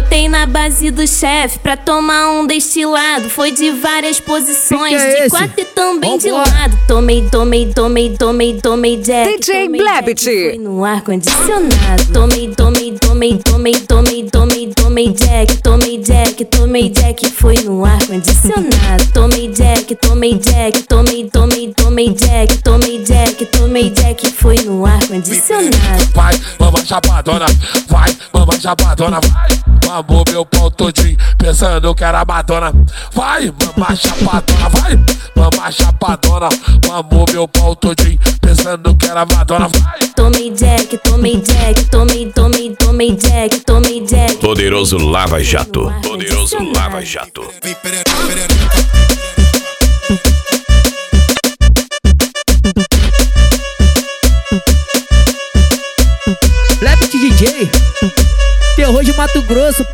Botei na base do chefe pra tomar um destilado. Foi de várias posições, de quatro e também de lado. Tomei Jack. DJ Blebit. Foi no ar condicionado. Tomei Jack. Foi no ar condicionado. Tomei Jack. Foi no ar condicionado. Vai, mamãe chapadona, vai, mamãe chapadona, vai. Mamou meu pau todinho, pensando que era Madonna. Vai, mamãe chapadona, vai, mamãe chapadona. Mamou meu pau todinho, pensando que era Madonna. Vai. Tomei Jack. Poderoso Lava Jato. Poderoso Lava Jato. Blebit DJ, terror de Mato Grosso.